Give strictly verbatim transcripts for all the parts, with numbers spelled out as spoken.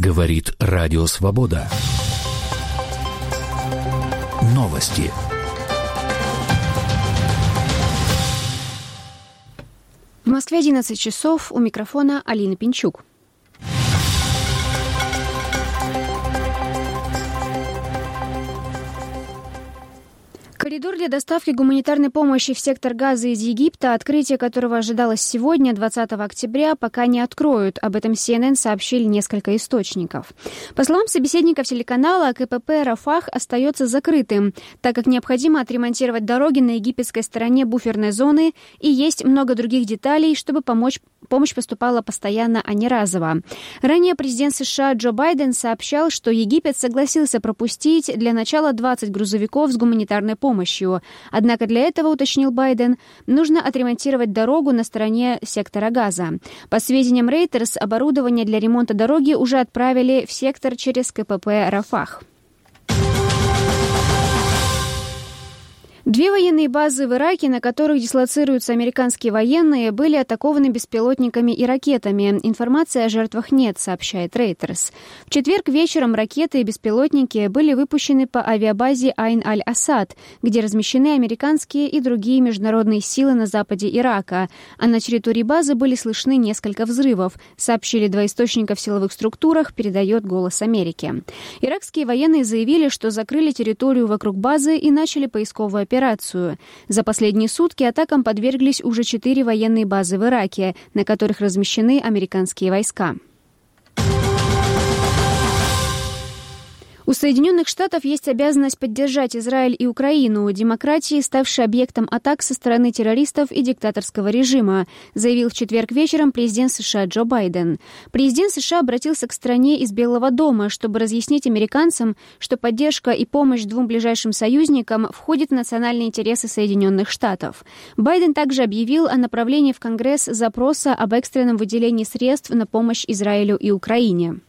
Говорит Радио Свобода. Новости. В Москве одиннадцать часов. У микрофона Алина Пинчук. Коридор для доставки гуманитарной помощи в сектор Газа из Египта, открытие которого ожидалось сегодня, двадцатого октября, пока не откроют. Об этом си эн эн сообщили несколько источников. По словам собеседников телеканала, КПП «Рафах» остается закрытым, так как необходимо отремонтировать дороги на египетской стороне буферной зоны, и есть много других деталей, чтобы помочь Помощь поступала постоянно, а не разово. Ранее президент США Джо Байден сообщал, что Египет согласился пропустить для начала двадцать грузовиков с гуманитарной помощью. Однако для этого, уточнил Байден, нужно отремонтировать дорогу на стороне сектора Газа. По сведениям Reuters, оборудование для ремонта дороги уже отправили в сектор через КПП «Рафах». Две военные базы в Ираке, на которых дислоцируются американские военные, были атакованы беспилотниками и ракетами. Информации о жертвах нет, сообщает Reuters. В четверг вечером ракеты и беспилотники были выпущены по авиабазе Айн-аль-Асад, где размещены американские и другие международные силы на западе Ирака, а на территории базы были слышны несколько взрывов, сообщили два источника в силовых структурах, передает «Голос Америки». Иракские военные заявили, что закрыли территорию вокруг базы и начали поисковую операцию. Операцию. За последние сутки атакам подверглись уже четыре военные базы в Ираке, на которых размещены американские войска. У Соединенных Штатов есть обязанность поддержать Израиль и Украину, демократии, ставшие объектом атак со стороны террористов и диктаторского режима, заявил в четверг вечером президент США Джо Байден. Президент США обратился к стране из Белого дома, чтобы разъяснить американцам, что поддержка и помощь двум ближайшим союзникам входит в национальные интересы Соединенных Штатов. Байден также объявил о направлении в Конгресс запроса об экстренном выделении средств на помощь Израилю и Украине.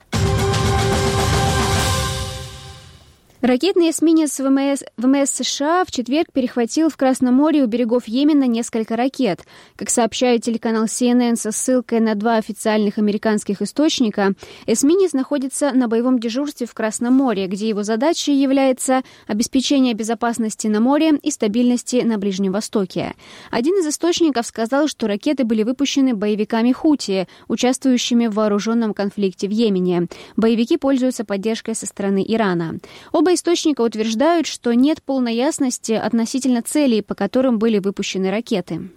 Ракетный эсминец ВМС, ВМС США в четверг перехватил в Красном море у берегов Йемена несколько ракет. Как сообщает телеканал си эн эн со ссылкой на два официальных американских источника, эсминец находится на боевом дежурстве в Красном море, где его задачей является обеспечение безопасности на море и стабильности на Ближнем Востоке. Один из источников сказал, что ракеты были выпущены боевиками Хути, участвующими в вооруженном конфликте в Йемене. Боевики пользуются поддержкой со стороны Ирана. Оба источника утверждают, что нет полной ясности относительно целей, по которым были выпущены ракеты.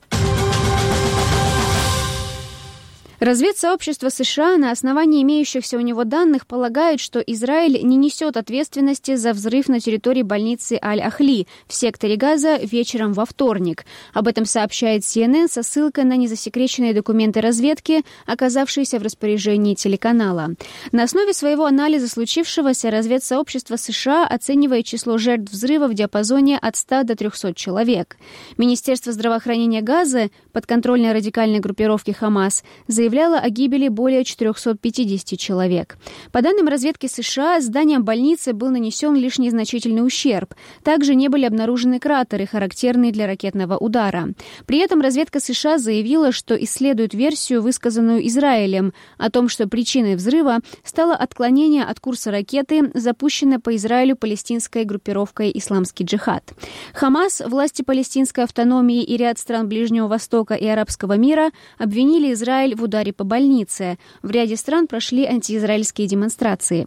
Разведсообщество США на основании имеющихся у него данных полагает, что Израиль не несет ответственности за взрыв на территории больницы Аль-Ахли в секторе Газа вечером во вторник. Об этом сообщает си эн эн со ссылкой на незасекреченные документы разведки, оказавшиеся в распоряжении телеканала. На основе своего анализа случившегося разведсообщество США оценивает число жертв взрыва в диапазоне от ста до трехсот человек. Министерство здравоохранения Газы, подконтрольной радикальной группировки «Хамас», заявляет, о гибели более четырехсот пятидесяти человек. По данным разведки США, зданием больницы был нанесен лишь незначительный ущерб. Также не были обнаружены кратеры, характерные для ракетного удара. При этом разведка США заявила, что исследует версию, высказанную Израилем, о том, что причиной взрыва стало отклонение от курса ракеты, запущенной по Израилю палестинской группировкой «Исламский джихад». Хамас, власти палестинской автономии и ряд стран Ближнего Востока и арабского мира обвинили Израиль в ударе по больнице. В ряде стран прошли антиизраильские демонстрации.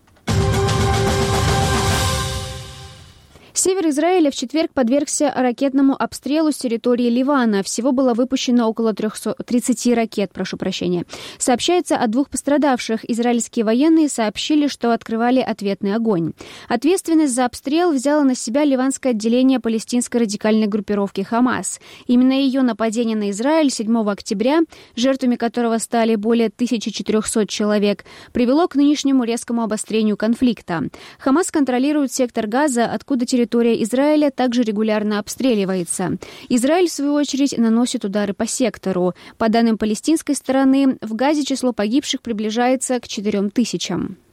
Север Израиля в четверг подвергся ракетному обстрелу с территории Ливана. Всего было выпущено около тридцати ракет, прошу прощения. Сообщается о двух пострадавших. Израильские военные сообщили, что открывали ответный огонь. Ответственность за обстрел взяло на себя ливанское отделение палестинской радикальной группировки «Хамас». Именно ее нападение на Израиль седьмого октября, жертвами которого стали более тысячи четырехсот человек, привело к нынешнему резкому обострению конфликта. «Хамас» контролирует сектор Газа, откуда территория Территория Израиля также регулярно обстреливается. Израиль, в свою очередь, наносит удары по сектору. По данным палестинской стороны, в Газе число погибших приближается к четырем тысячам.